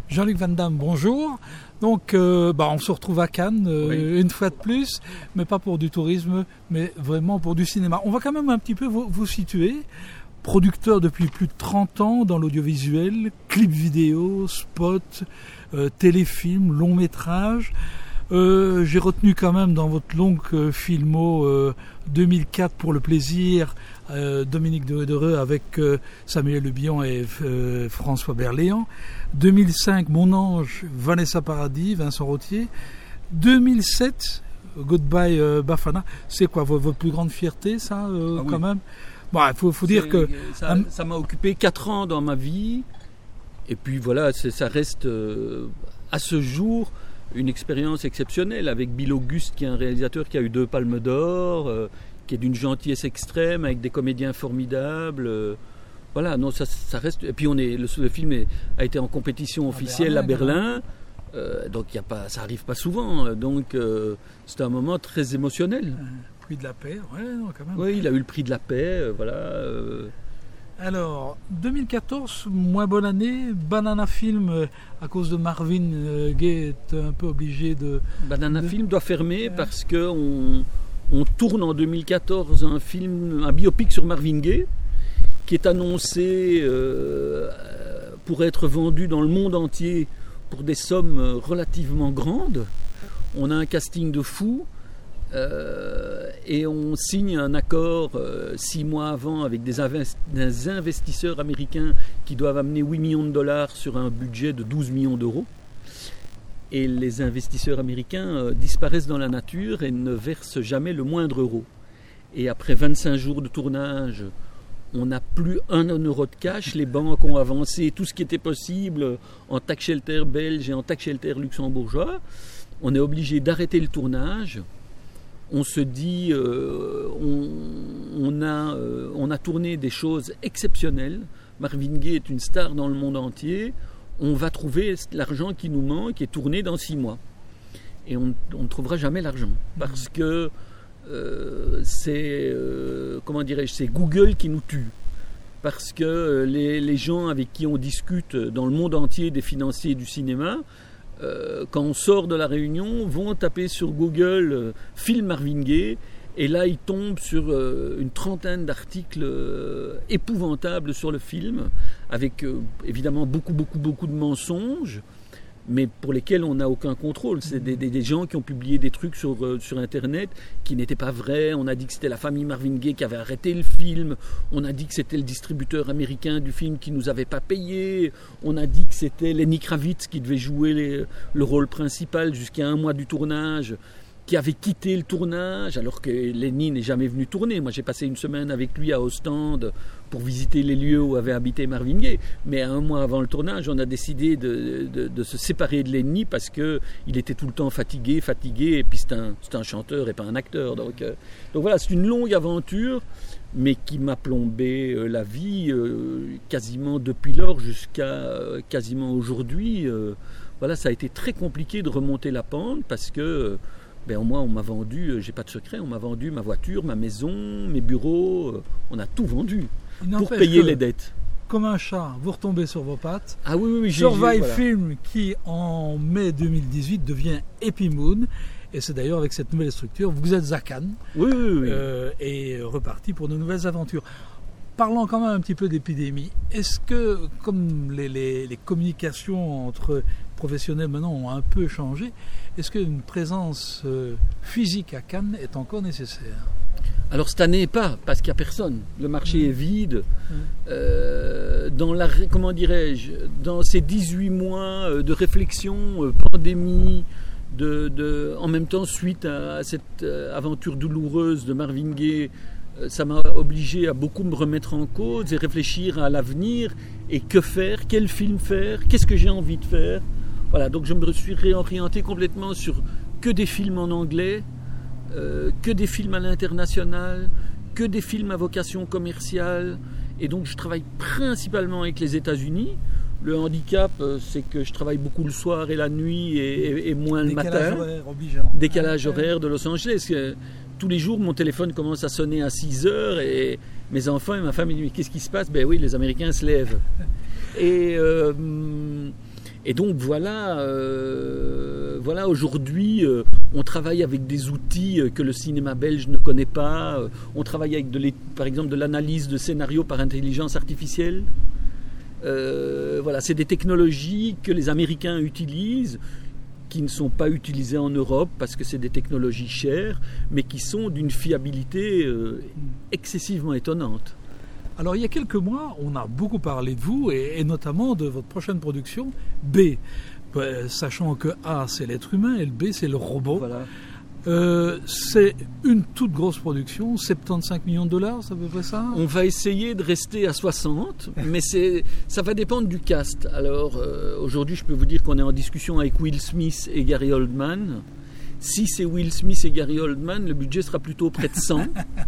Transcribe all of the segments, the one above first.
Jean-Luc Van Damme, bonjour. Donc, on se retrouve à Cannes une fois de plus, mais pas pour du tourisme, mais vraiment pour du cinéma. On va quand même un petit peu vous situer. Producteur depuis plus de 30 ans dans l'audiovisuel, clips vidéo, spots, téléfilms, longs métrages. J'ai retenu quand même dans votre longue filmo 2004 pour le plaisir, Dominique Dereux avec Samuel Le Bihan et François Berléand. 2005, Mon Ange, Vanessa Paradis, Vincent Rottier. 2007, Goodbye Bafana. C'est quoi votre plus grande fierté, ça, quand même? Bon, faut dire que ça m'a occupé 4 ans dans ma vie, et puis voilà, ça reste à ce jour une expérience exceptionnelle avec Bill Auguste, qui est un réalisateur qui a eu 2 palmes d'or, qui est d'une gentillesse extrême, avec des comédiens formidables. Voilà, non, ça reste. Et puis le film a été en compétition officielle à Berlin. Donc ça arrive pas souvent. Donc c'était un moment très émotionnel. Prix de la paix, quand même. Oui, il a eu le prix de la paix, voilà. Alors, 2014, moins bonne année. Banana Film, à cause de Marvin Gaye, est un peu obligé de... Banana Film doit fermer parce qu'on tourne en 2014 un biopic sur Marvin Gaye, qui est annoncé pour être vendu dans le monde entier pour des sommes relativement grandes. On a un casting de fou. Et on signe un accord 6 mois avant avec des investisseurs américains qui doivent amener 8 millions de dollars sur un budget de 12 millions d'euros. Et les investisseurs américains disparaissent dans la nature et ne versent jamais le moindre euro. Et après 25 jours de tournage, on n'a plus un euro de cash. Les banques ont avancé tout ce qui était possible en tax shelter belge et en tax shelter luxembourgeois. On est obligé d'arrêter le tournage. On se dit, on a tourné des choses exceptionnelles. Marvin Gaye est une star dans le monde entier. On va trouver l'argent qui nous manque et tourner dans 6 mois. Et on ne trouvera jamais l'argent. Parce que c'est Google qui nous tue. Parce que les gens avec qui on discute dans le monde entier des financiers du cinéma, quand on sort de la réunion, vont taper sur Google film Marvin Gaye, et là ils tombent sur une trentaine d'articles épouvantables sur le film, avec évidemment beaucoup de mensonges, mais pour lesquels on n'a aucun contrôle. C'est des gens qui ont publié des trucs sur Internet qui n'étaient pas vrais. On a dit que c'était la famille Marvin Gaye qui avait arrêté le film. On a dit que c'était le distributeur américain du film qui nous avait pas payé. On a dit que c'était Lenny Kravitz qui devait jouer le rôle principal jusqu'à 1 mois du tournage, qui avait quitté le tournage alors que Lenny n'est jamais venu tourner. Moi j'ai passé une semaine avec lui à Ostende pour visiter les lieux où avait habité Marvin Gaye, mais 1 mois avant le tournage on a décidé de se séparer de Lenny parce qu'il était tout le temps fatigué, et puis c'est un chanteur et pas un acteur, donc voilà, c'est une longue aventure mais qui m'a plombé la vie quasiment depuis lors jusqu'à quasiment aujourd'hui. Voilà, ça a été très compliqué de remonter la pente parce que moi, on m'a vendu, j'ai pas de secret, on m'a vendu ma voiture, ma maison, mes bureaux, on a tout vendu pour payer les dettes. Comme un chat, vous retombez sur vos pattes. Ah oui, Survive Film qui, en mai 2018, devient Happy Moon. Et c'est d'ailleurs avec cette nouvelle structure, vous êtes à Cannes. Oui. Et reparti pour de nouvelles aventures. Parlons quand même un petit peu d'épidémie. Est-ce que, comme les communications entre professionnels maintenant ont un peu changé, est-ce qu'une présence physique à Cannes est encore nécessaire? Alors cette année pas, parce qu'il n'y a personne. Le marché est vide. Dans ces 18 mois de réflexion, pandémie, en même temps suite à cette aventure douloureuse de Marvin Gaye, ça m'a obligé à beaucoup me remettre en cause et réfléchir à l'avenir et que faire, quel film faire, qu'est-ce que j'ai envie de faire. Voilà, donc je me suis réorienté complètement sur que des films en anglais, que des films à l'international, que des films à vocation commerciale. Et donc je travaille principalement avec les États-Unis. Le handicap, c'est que je travaille beaucoup le soir et la nuit et moins le matin. Décalage horaire obligeant. Décalage horaire de Los Angeles. Tous les jours, mon téléphone commence à sonner à 6 heures et mes enfants et ma femme me disent « Qu'est-ce qui se passe ?» Ben oui, les Américains se lèvent. Et donc voilà, aujourd'hui, on travaille avec des outils que le cinéma belge ne connaît pas. On travaille avec par exemple de l'analyse de scénarios par intelligence artificielle. C'est des technologies que les Américains utilisent, qui ne sont pas utilisées en Europe parce que c'est des technologies chères, mais qui sont d'une fiabilité excessivement étonnante. Alors il y a quelques mois, on a beaucoup parlé de vous et notamment de votre prochaine production, B. Sachant que A c'est l'être humain et le B c'est le robot. Voilà. C'est une toute grosse production, 75 millions de dollars, c'est à peu près ça? On va essayer de rester à 60, mais ça va dépendre du cast. Alors aujourd'hui je peux vous dire qu'on est en discussion avec Will Smith et Gary Oldman. Si c'est Will Smith et Gary Oldman, le budget sera plutôt près de 100.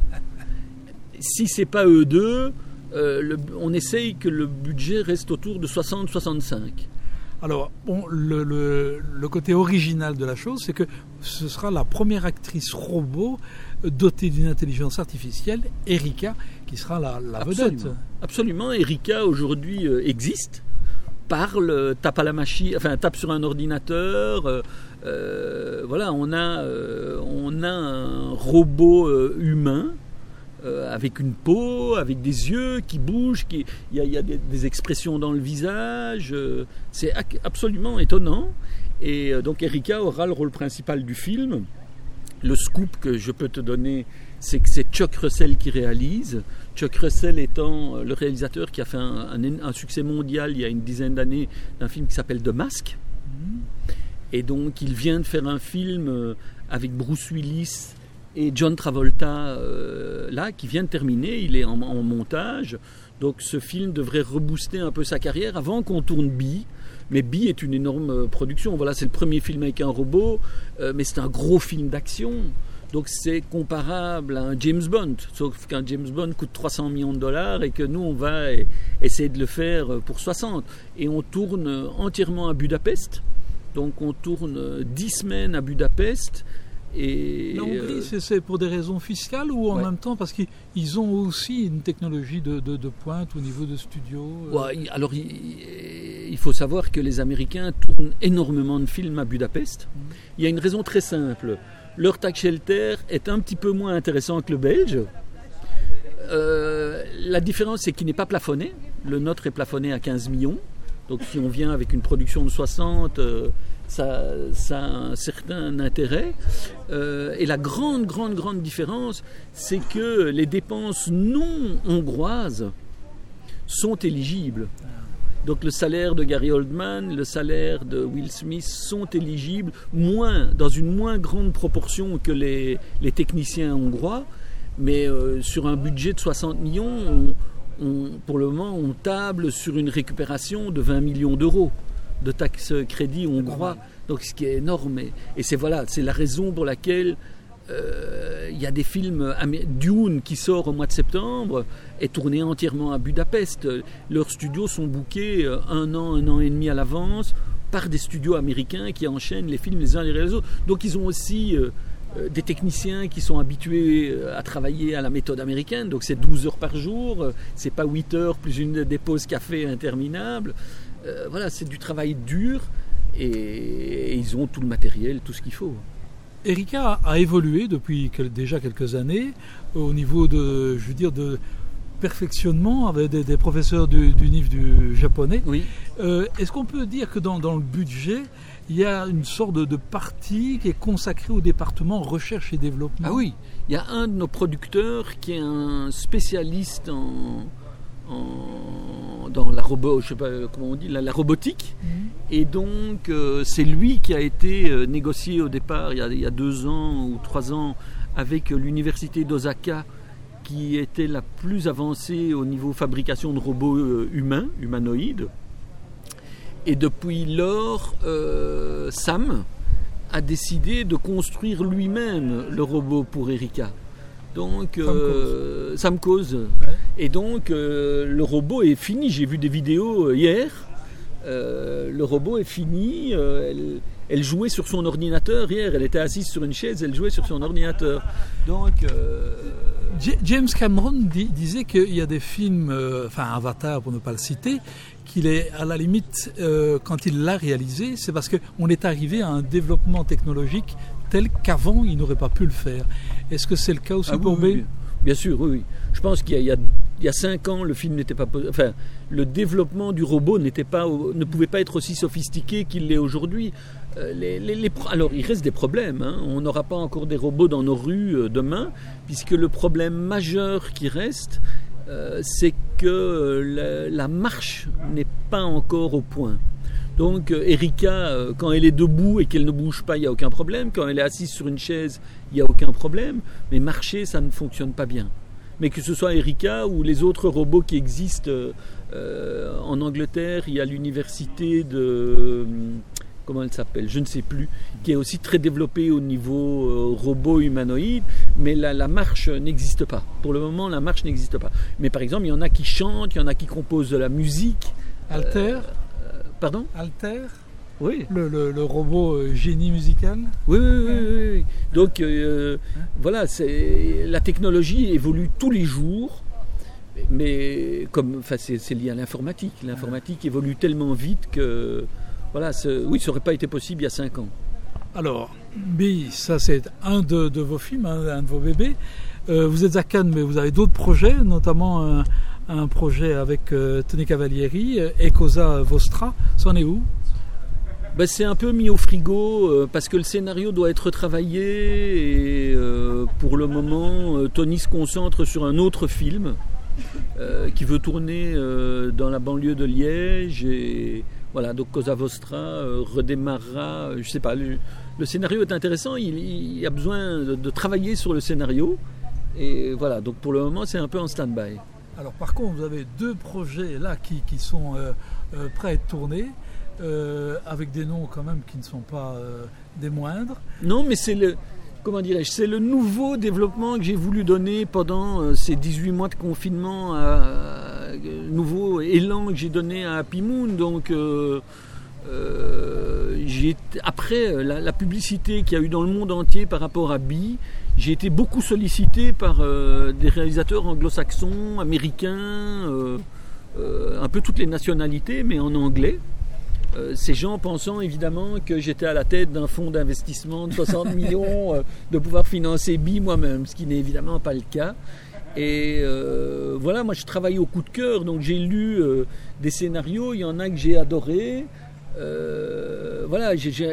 Si c'est pas eux deux, on essaye que le budget reste autour de 60-65. Alors, bon, le côté original de la chose, c'est que ce sera la première actrice robot dotée d'une intelligence artificielle, Erika, qui sera la vedette. Absolument. Erika aujourd'hui existe, parle, tape à la machine, enfin tape sur un ordinateur. On a un robot humain. Avec une peau, avec des yeux qui bougent, il y a des expressions dans le visage, c'est absolument étonnant. Et donc Erika aura le rôle principal du film. Le scoop que je peux te donner, c'est que c'est Chuck Russell qui réalise. Chuck Russell étant le réalisateur qui a fait un succès mondial il y a une dizaine d'années d'un film qui s'appelle The Mask. Et donc il vient de faire un film avec Bruce Willis et John Travolta, qui vient de terminer, il est en montage. Donc ce film devrait rebooster un peu sa carrière avant qu'on tourne Bee. Mais Bee est une énorme production. Voilà, c'est le premier film avec un robot, mais c'est un gros film d'action. Donc c'est comparable à un James Bond, sauf qu'un James Bond coûte 300 millions de dollars et que nous, on va essayer de le faire pour 60. Et on tourne entièrement à Budapest. Donc on tourne 10 semaines à Budapest. Et la Hongrie, c'est pour des raisons fiscales ou en même temps parce qu'ils ont aussi une technologie de pointe au niveau de studio Alors, il faut savoir que les Américains tournent énormément de films à Budapest. Il y a une raison très simple. Leur tax shelter est un petit peu moins intéressant que le belge. La différence, c'est qu'il n'est pas plafonné. Le nôtre est plafonné à 15 millions. Donc, si on vient avec une production de 60... Ça a un certain intérêt. Et la grande différence, c'est que les dépenses non hongroises sont éligibles. Donc le salaire de Gary Oldman, le salaire de Will Smith sont éligibles dans une moins grande proportion que les techniciens hongrois. Mais sur un budget de 60 millions, pour le moment, on table sur une récupération de 20 millions d'euros de taxes crédit hongrois, donc ce qui est énorme. Et c'est la raison pour laquelle il y a des films. Dune qui sort au mois de septembre est tourné entièrement à Budapest. Leurs studios sont bookés un an et demi à l'avance par des studios américains qui enchaînent les films les uns derrière les autres. Donc ils ont aussi des techniciens qui sont habitués à travailler à la méthode américaine, donc c'est 12 heures par jour, c'est pas 8 heures plus des pauses café interminables. C'est du travail dur et ils ont tout le matériel, tout ce qu'il faut. Erika a évolué depuis déjà quelques années au niveau de perfectionnement avec des professeurs du niveau du japonais. Oui. Est-ce qu'on peut dire que dans le budget, il y a une sorte de partie qui est consacrée au département recherche et développement? Ah oui, il y a un de nos producteurs qui est un spécialiste dans la la robotique. Et donc c'est lui qui a été négocié au départ il y a 2 ans ou 3 ans avec l'université d'Osaka, qui était la plus avancée au niveau fabrication de robots humanoïdes. Et depuis lors, Sam a décidé de construire lui-même le robot pour Erika. Donc, Sam Cause. Ouais. Et donc, le robot est fini. J'ai vu des vidéos hier. Le robot est fini. Elle jouait sur son ordinateur hier. Elle était assise sur une chaise. Elle jouait sur son ordinateur. Donc, James Cameron disait qu'il y a des films, Avatar pour ne pas le citer, qu'il est à la limite, quand il l'a réalisé, c'est parce qu'on est arrivé à un développement technologique tel qu'avant il n'aurait pas pu le faire. Est-ce que c'est le cas aussi pour B ? Oui. Bien sûr, oui. Je pense qu'il y a 5 ans, le film n'était pas... Enfin, le développement du robot ne pouvait pas être aussi sophistiqué qu'il l'est aujourd'hui. Alors, il reste des problèmes. On n'aura pas encore des robots dans nos rues demain, puisque le problème majeur qui reste, c'est que la marche n'est pas encore au point. Donc Erika, quand elle est debout et qu'elle ne bouge pas, il n'y a aucun problème. Quand elle est assise sur une chaise, il n'y a aucun problème. Mais marcher, ça ne fonctionne pas bien. Mais que ce soit Erika ou les autres robots qui existent en Angleterre, il y a l'université de... comment elle s'appelle, je ne sais plus, qui est aussi très développée au niveau robot humanoïde, mais la marche n'existe pas. Pour le moment, la marche n'existe pas. Mais par exemple, il y en a qui chantent, il y en a qui composent de la musique. Alter Pardon ? Alter ? Oui. Le robot génie musical ? Oui. Donc, voilà, la technologie évolue tous les jours, mais c'est lié à l'informatique. L'informatique évolue tellement vite que... Voilà, ça n'aurait pas été possible il y a 5 ans. Alors, B, ça c'est un de vos films, un de vos bébés. Vous êtes à Cannes, mais vous avez d'autres projets, notamment un projet avec Tony Cavalieri, E Cosa Vostra. Ça en est où ? C'est un peu mis au frigo parce que le scénario doit être travaillé et pour le moment, Tony se concentre sur un autre film qui veut tourner dans la banlieue de Liège et... Voilà, donc Cosa Vostra redémarrera, je ne sais pas, le scénario est intéressant, il y a besoin de travailler sur le scénario, et voilà, donc pour le moment c'est un peu en stand-by. Alors par contre, vous avez 2 projets là qui sont prêts à être tournés, avec des noms quand même qui ne sont pas des moindres. Non, mais c'est le nouveau développement que j'ai voulu donner pendant ces 18 mois de confinement, nouveau élan que j'ai donné à Happy Moon. Donc, après la publicité qu'il y a eu dans le monde entier par rapport à Bee, j'ai été beaucoup sollicité par des réalisateurs anglo-saxons, américains, un peu toutes les nationalités, mais en anglais. Ces gens pensant évidemment que j'étais à la tête d'un fonds d'investissement de 60 millions de pouvoir financer Bee moi-même, ce qui n'est évidemment pas le cas. Et voilà, moi je travaille au coup de cœur, donc j'ai lu des scénarios, il y en a que j'ai adoré. Voilà,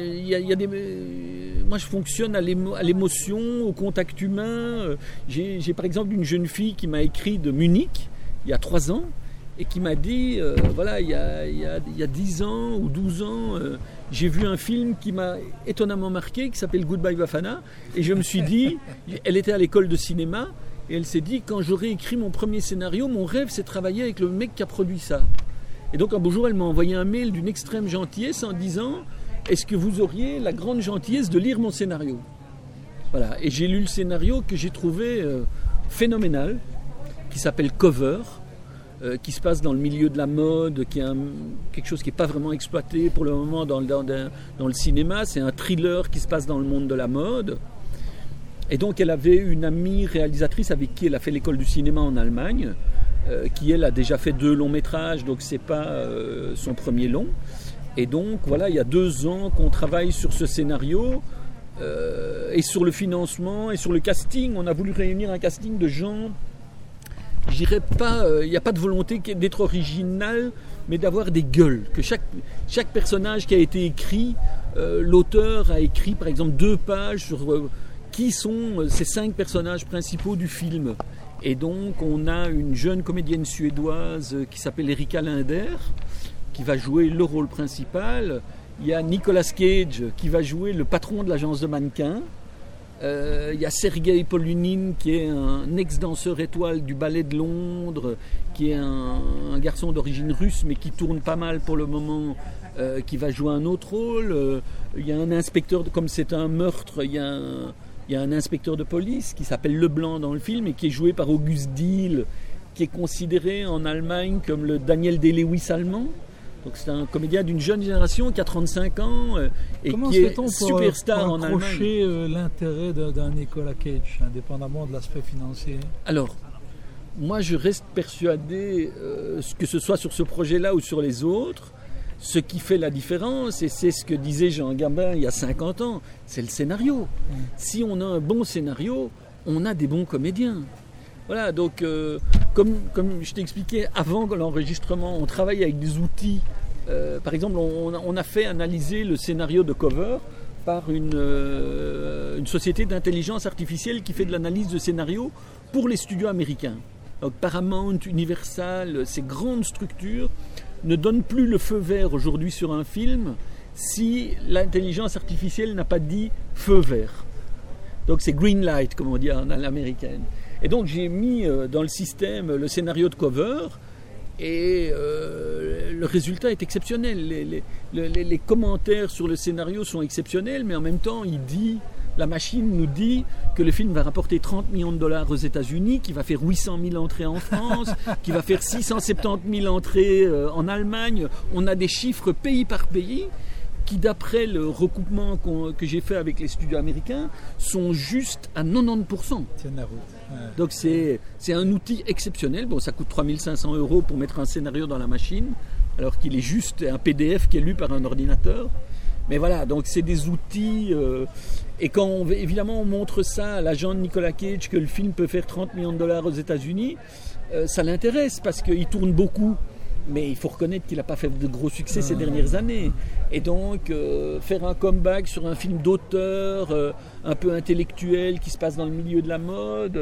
moi je fonctionne à l'émotion, au contact humain. J'ai par exemple une jeune fille qui m'a écrit de Munich il y a 3 ans. Et qui m'a dit, voilà, il y a 10 ans ou 12 ans, j'ai vu un film qui m'a étonnamment marqué, qui s'appelle Goodbye Bafana, et je me suis dit, elle était à l'école de cinéma, et elle s'est dit, quand j'aurai écrit mon premier scénario, mon rêve c'est de travailler avec le mec qui a produit ça. Et donc un beau jour, elle m'a envoyé un mail d'une extrême gentillesse en disant, est-ce que vous auriez la grande gentillesse de lire mon scénario ? Voilà, et j'ai lu le scénario que j'ai trouvé phénoménal, qui s'appelle Cover, qui se passe dans le milieu de la mode, qui est quelque chose qui n'est pas vraiment exploité pour le moment dans le cinéma. C'est un thriller qui se passe dans le monde de la mode. Et donc elle avait une amie réalisatrice avec qui elle a fait l'école du cinéma en Allemagne, qui elle a déjà fait 2 longs métrages, donc c'est pas son premier long. Et donc voilà, il y a 2 ans qu'on travaille sur ce scénario, et sur le financement et sur le casting. On a voulu réunir un casting de gens... Je dirais pas, il n'y a pas de volonté d'être original, mais d'avoir des gueules. Que chaque personnage qui a été écrit, l'auteur a écrit par exemple 2 pages sur qui sont ces 5 personnages principaux du film. Et donc on a une jeune comédienne suédoise qui s'appelle Erika Linder, qui va jouer le rôle principal. Il y a Nicolas Cage qui va jouer le patron de l'agence de mannequins. Il y a Sergei Polunin qui est un ex-danseur étoile du ballet de Londres, qui est un garçon d'origine russe mais qui tourne pas mal pour le moment, qui va jouer un autre rôle. Il y a un inspecteur, comme c'est un meurtre, il y a un inspecteur de police qui s'appelle Leblanc dans le film et qui est joué par Auguste Diehl, qui est considéré en Allemagne comme le Daniel Day-Lewis allemand. Donc c'est un comédien d'une jeune génération qui a 35 ans et Comment qui se est fait-on superstar pour en Allemagne. accrocher l'intérêt d'un Nicolas Cage, indépendamment de l'aspect financier? Alors, moi je reste persuadé, que ce soit sur ce projet-là ou sur les autres, ce qui fait la différence, et c'est ce que disait Jean Gabin il y a 50 ans, c'est le scénario. Si on a un bon scénario, on a des bons comédiens. Voilà, donc comme je t'ai expliqué avant l'enregistrement, on travaille avec des outils. Par exemple, on a fait analyser le scénario de Cover par une société d'intelligence artificielle qui fait de l'analyse de scénario pour les studios américains. Donc Paramount, Universal, ces grandes structures ne donnent plus le feu vert aujourd'hui sur un film si l'intelligence artificielle n'a pas dit feu vert. Donc c'est green light, comme on dit à l'américaine. Et donc j'ai mis dans le système le scénario de Cover et le résultat est exceptionnel. Les commentaires sur le scénario sont exceptionnels, mais en même temps la machine nous dit que le film va rapporter 30 millions de dollars aux États-Unis, qu'il va faire 800 000 entrées en France, qu'il va faire 670 000 entrées en Allemagne. On a des chiffres pays par pays qui, d'après le recoupement que j'ai fait avec les studios américains, sont juste à 90%. Tiens la route. Ouais. Donc c'est un outil exceptionnel. Bon, ça coûte 3 500 € pour mettre un scénario dans la machine, alors qu'il est juste un PDF qui est lu par un ordinateur. Mais voilà, donc c'est des outils. Et quand évidemment on montre ça à l'agent de Nicolas Cage, que le film peut faire 30 millions de dollars aux États-Unis, ça l'intéresse parce qu'il tourne beaucoup. Mais il faut reconnaître qu'il n'a pas fait de gros succès ces dernières années. Et donc, faire un comeback sur un film d'auteur, un peu intellectuel, qui se passe dans le milieu de la mode,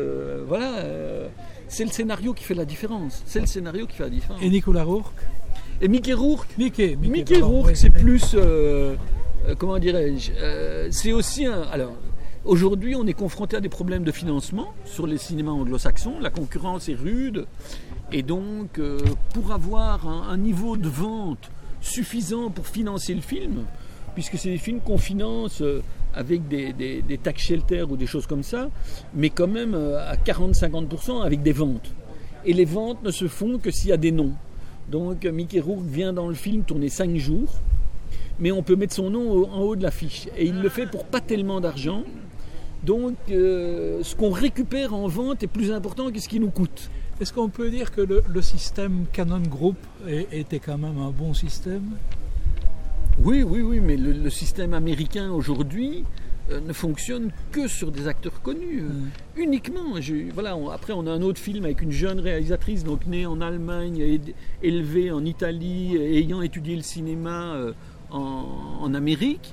c'est le scénario qui fait la différence. C'est le scénario qui fait la différence. Et Nicolas Rourke? Et Mickey Rourke Mickey Rourke, c'est plus... comment dirais-je c'est aussi un... Alors, aujourd'hui, on est confronté à des problèmes de financement sur les cinémas anglo-saxons. La concurrence est rude. Et donc, pour avoir un niveau de vente suffisant pour financer le film, puisque c'est des films qu'on finance avec des tax shelters ou des choses comme ça, mais quand même à 40-50% avec des ventes. Et les ventes ne se font que s'il y a des noms. Donc, Mickey Rourke vient dans le film tourner 5 jours, mais on peut mettre son nom en haut de l'affiche. Et il le fait pour pas tellement d'argent. Donc, ce qu'on récupère en vente est plus important que ce qui nous coûte. Est-ce qu'on peut dire que le système Canon Group était quand même un bon système? Oui, mais le système américain aujourd'hui ne fonctionne que sur des acteurs connus, uniquement. Après, on a un autre film avec une jeune réalisatrice, donc née en Allemagne, élevée en Italie, ayant étudié le cinéma en Amérique.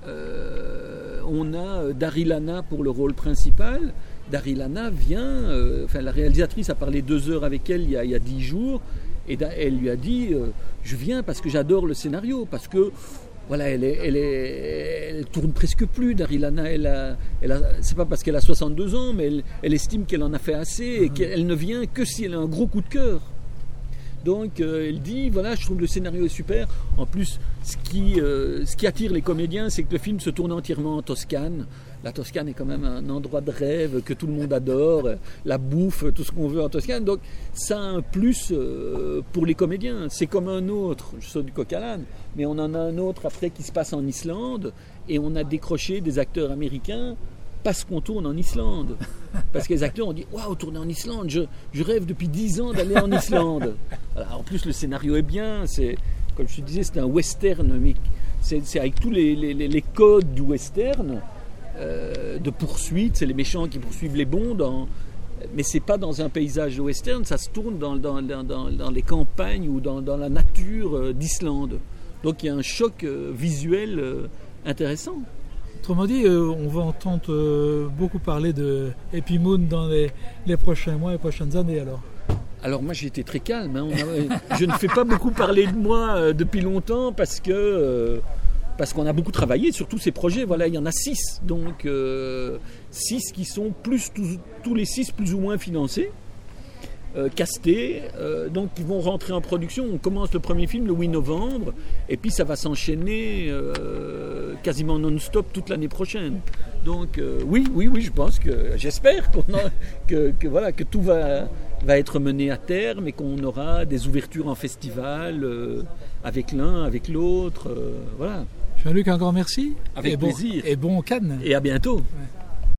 On a Daryl Hannah pour le rôle principal. Daryl Hannah vient, la réalisatrice a parlé 2 heures avec elle il y a 10 jours, et elle lui a dit je viens parce que j'adore le scénario, parce que voilà, elle tourne presque plus. Daryl Hannah, c'est pas parce qu'elle a 62 ans, mais elle estime qu'elle en a fait assez et qu'elle ne vient que si elle a un gros coup de cœur. Donc elle dit, voilà, je trouve le scénario est super. En plus, ce qui attire les comédiens, c'est que le film se tourne entièrement en Toscane. La Toscane est quand même un endroit de rêve que tout le monde adore. La bouffe, tout ce qu'on veut en Toscane. Donc ça a un plus pour les comédiens. C'est comme un autre, je saute du coq à l'âne, mais on en a un autre après qui se passe en Islande. Et on a décroché des acteurs américains parce qu'on tourne en Islande. Parce que les acteurs ont dit « Waouh, tourner en Islande, je rêve depuis 10 ans d'aller en Islande. » Voilà, en plus, le scénario est bien. Comme je te disais, c'est un western, mais c'est avec tous les codes du western, de poursuite. C'est les méchants qui poursuivent les bons, mais c'est pas dans un paysage de western, ça se tourne dans les campagnes ou dans la nature d'Islande. Donc il y a un choc visuel intéressant. Autrement dit, on va entendre beaucoup parler de Happy Moon dans les prochains mois et prochaines années alors. Alors moi j'ai été très calme, je ne fais pas beaucoup parler de moi depuis longtemps parce qu'on a beaucoup travaillé sur tous ces projets. Voilà, il y en a 6, donc 6 qui sont tous les 6 plus ou moins financés. castés, donc qui vont rentrer en production. On commence le premier film le 8 novembre, et puis ça va s'enchaîner quasiment non-stop toute l'année prochaine. Donc oui, je pense j'espère que tout va être mené à terme et qu'on aura des ouvertures en festival avec l'un, avec l'autre, voilà. Jean-Luc, un grand merci. Avec plaisir. Et bon Cannes. Et à bientôt. Ouais.